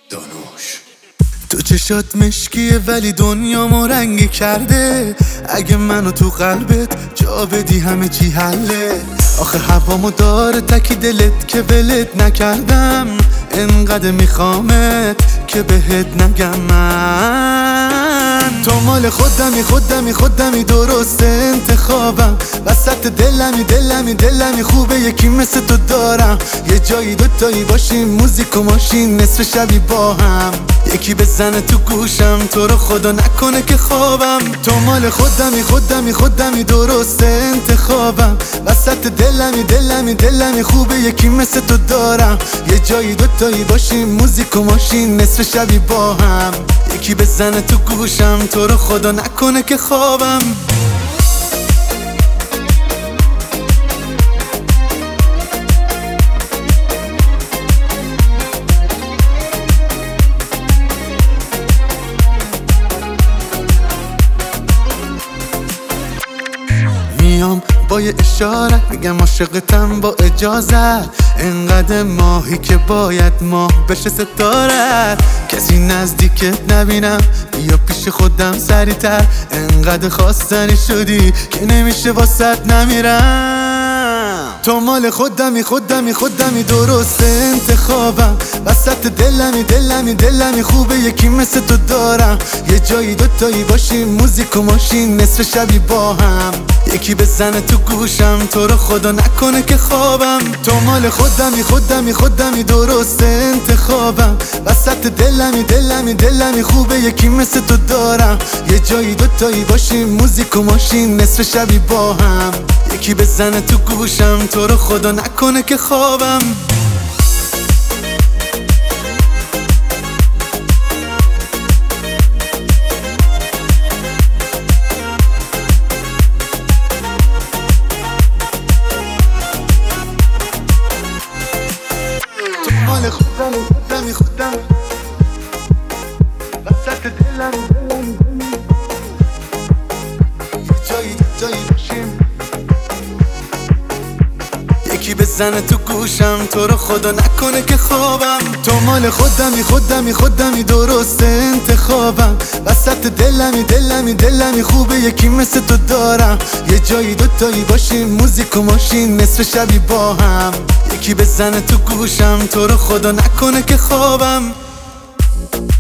دانوش تو چشات مشکیه ولی دنیامو رنگی کرده. اگه منو تو قلبت جا بدی همه چی حله. آخه هوامو داره تکی دلت که ولت نکردم. انقدر میخوامت که بهت نگم من تو مال خودمی درست انتخابم. وسط دلمی خوبه یکی مثل تو دارم. یه جایی دوتایی باشیم موزیک و ماشین نصف شبی با هم. یکی بزنه تو گوشم تو رو خدا نکنه که خوابم. تو مال خودمی درست انتخابم. وسط دلمی خوبه یکی مثل تو دارم. یه جایی دوتایی باشیم موزیک و ماشین نصف شبی با هم. یکی بزنه تو گوشم تو رو خدا نکنه که خوابم. میام با یه اشاره بگم عاشقتم با اجازت. انقدر ماهی که باید ماه بشه ستاره. کسی نزدیکت نبینم بیا پیش خودم سریعتر. انقدر خواستنی شدی که نمیشه واسط نمیرم. تو مال خودمی درست انتخابم. وسط دلمی خوبه یکی مثل تو دارم. یه جایی دوتایی باشیم موزیک و ماشین نصف شبی با هم. یکی بزنه تو گوشم تو رو خدا نکنه که خوابم. تو مال خودمی درست انتخابم. وسط دلمی خوبه یکی مثل تو دارم. یه جایی دوتایی باشیم موزیک و ماشین نصف شبی با هم. یکی بزنه تو گوشم تو رو خدا نکنه که خوابم. مال خودمی وسط دلمی جایی باشیم. یکی بزنه تو گوشم تو رو خدا نکنه که خوابم. تو مال خودمی درست انتخابم. وسط دلمی خوبه یکی مثل تو دارم. یه جایی دوتایی باشیم موزیک و ماشین نصف شبی با هم. یکی بزنه تو گوشم تو رو خدا نکنه که خوابم.